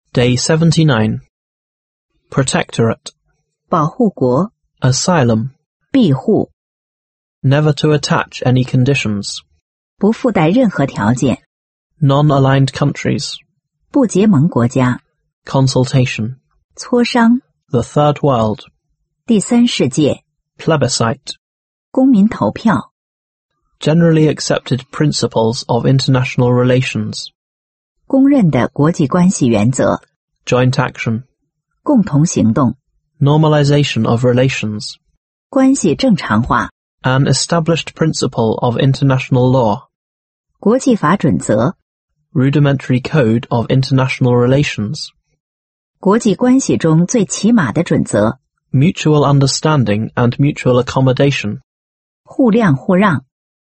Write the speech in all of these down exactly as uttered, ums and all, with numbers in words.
Day seventy-nine. Protectorate. 保护国 Asylum. 庇护 Never to attach any conditions. 不附带任何条件 Non-aligned countries. 不结盟国家 Consultation. 磋商 The Third World. 第三世界 Plebiscite. 公民投票 Generally accepted principles of international relations. 公认的国际关系原则 Joint action. 共同行动 Normalization of relations. 关系正常化 An established principle of international law. 国际法准则 Rudimentary code of international relations. 国际关系中最起码的准则 Mutual understanding and mutual accommodation. 互谅互让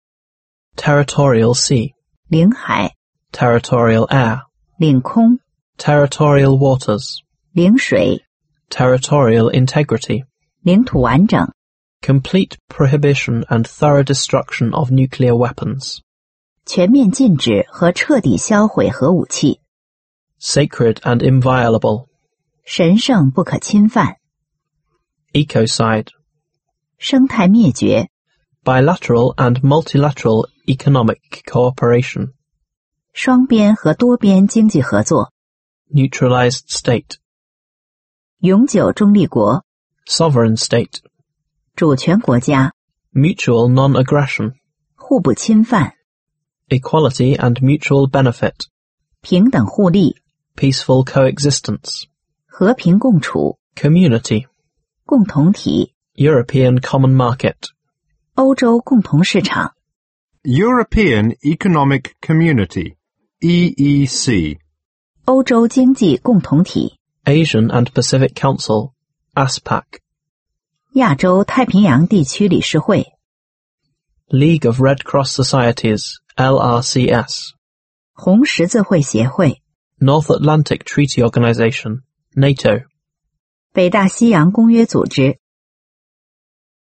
Territorial sea. 领海 Territorial air. 领空 Territorial waters. 领水 Territorial integrity. 领土完整 Complete prohibition and thorough destruction of nuclear weapons. 全面禁止和彻底销毁核武器 Sacred and inviolable. 神圣不可侵犯 Ecocide. 生态灭绝 Bilateral and multilateral economic cooperation. 双边和多边经济合作 Neutralized state. 永久中立国 Sovereign state. 主权国家 Mutual non-aggression. 互不侵犯 Equality and mutual benefit. 平等互利 Peaceful coexistence. 和平共处 Community. 共同体 European common market. 欧洲共同市场 European Economic Community, E E C. 欧洲经济共同体 Asian and Pacific Council, ASPAC. 亚洲太平洋地区理事会 League of Red Cross Societies, L R C S. 红十字会协会 North Atlantic Treaty Organization, NATO. 北大西洋公约组织